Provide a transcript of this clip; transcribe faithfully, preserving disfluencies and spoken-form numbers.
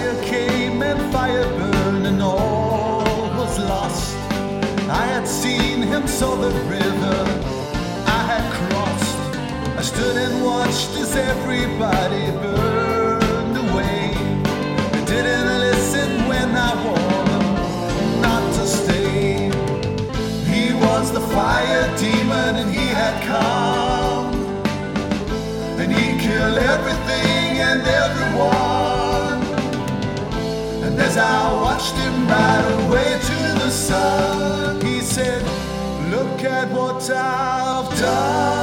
fire came and fire burned and all was lost. I had seen him saw the river I had crossed. I stood and watched as everybody burned away. They didn't listen when I warned them not to stay. He was the fire demon and he had come, and he killed everything and everyone. And as I watched him ride away to the sun, he said, "Look at what I've done."